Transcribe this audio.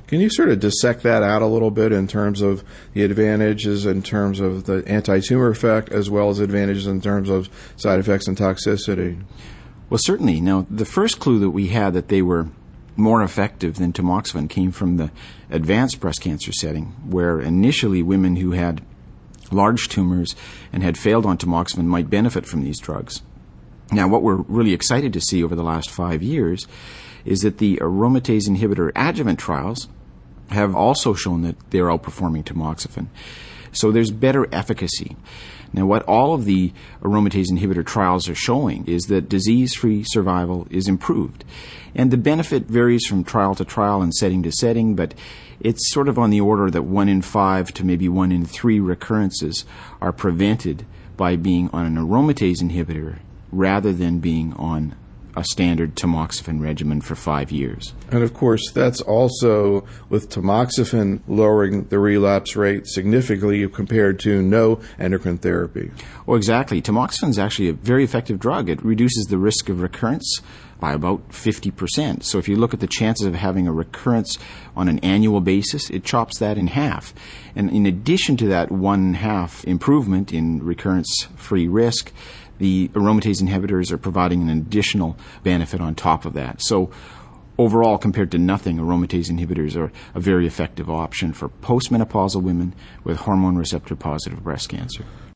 Can you sort of dissect that out a little bit in terms of the advantages, in terms of the anti-tumor effect, as well as advantages in terms of side effects and toxicity? Well, certainly. Now, the first clue that we had that they were more effective than tamoxifen came from the advanced breast cancer setting, where initially women who had large tumors and had failed on tamoxifen might benefit from these drugs. Now, what we're really excited to see over the last 5 years is that the aromatase inhibitor adjuvant trials have also shown that they're outperforming tamoxifen. So there's better efficacy. Now, what all of the aromatase inhibitor trials are showing is that disease-free survival is improved. And the benefit varies from trial to trial and setting to setting, but it's sort of on the order that 1 in 5 to maybe 1 in 3 recurrences are prevented by being on an aromatase inhibitor rather than being on a standard tamoxifen regimen for 5 years. And of course, that's also with tamoxifen lowering the relapse rate significantly compared to no endocrine therapy. Oh, exactly. Tamoxifen is actually a very effective drug. It reduces the risk of recurrence by about 50%. So if you look at the chances of having a recurrence on an annual basis, it chops that in half. And in addition to that 1/2 improvement in recurrence-free risk, the aromatase inhibitors are providing an additional benefit on top of that. So overall, compared to nothing, aromatase inhibitors are a very effective option for postmenopausal women with hormone receptor positive breast cancer.